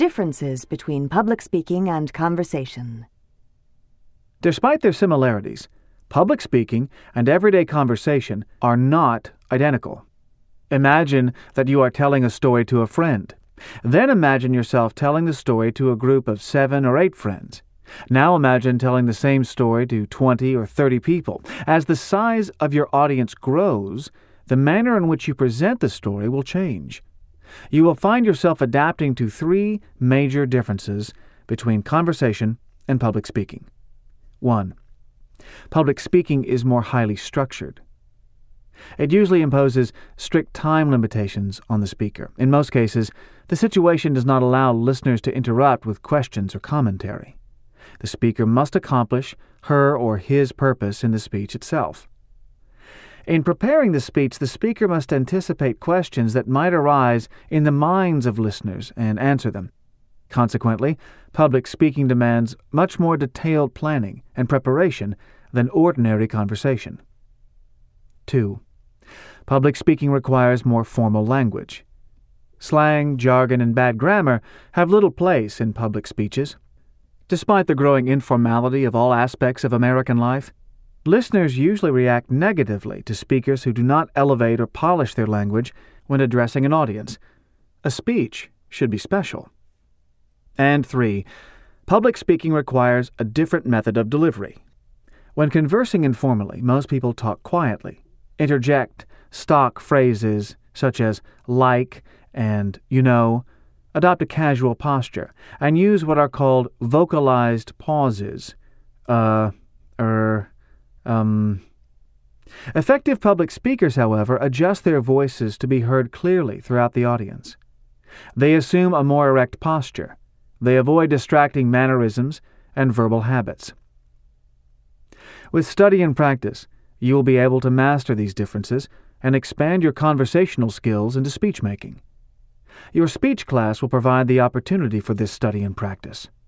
Differences between public speaking and conversation. Despite their similarities, public speaking and everyday conversation are not identical. Imagine that you are telling a story to a friend. Then imagine yourself telling the story to a group of 7 or 8 friends. Now imagine telling the same story to 20 or 30 people. As the size of your audience grows, the manner in which you present the story will change. You will find yourself adapting to 3 major differences between conversation and public speaking. 1. Public speaking is more highly structured. It usually imposes strict time limitations on the speaker. In most cases, the situation does not allow listeners to interrupt with questions or commentary. The speaker must accomplish her or his purpose in the speech itself. In preparing the speech, the speaker must anticipate questions that might arise in the minds of listeners and answer them. Consequently, public speaking demands much more detailed planning and preparation than ordinary conversation. 2. Public speaking requires more formal language. Slang, jargon, and bad grammar have little place in public speeches. Despite the growing informality of all aspects of American life, listeners usually react negatively to speakers who do not elevate or polish their language when addressing an audience. A speech should be special. And 3. Public speaking requires a different method of delivery. When conversing informally, most people talk quietly, interject stock phrases such as like and you know, adopt a casual posture, and use what are called vocalized pauses. Effective public speakers, however, adjust their voices to be heard clearly throughout the audience. They assume a more erect posture. They avoid distracting mannerisms and verbal habits. With study and practice, you will be able to master these differences and expand your conversational skills into speech-making. Your speech class will provide the opportunity for this study and practice.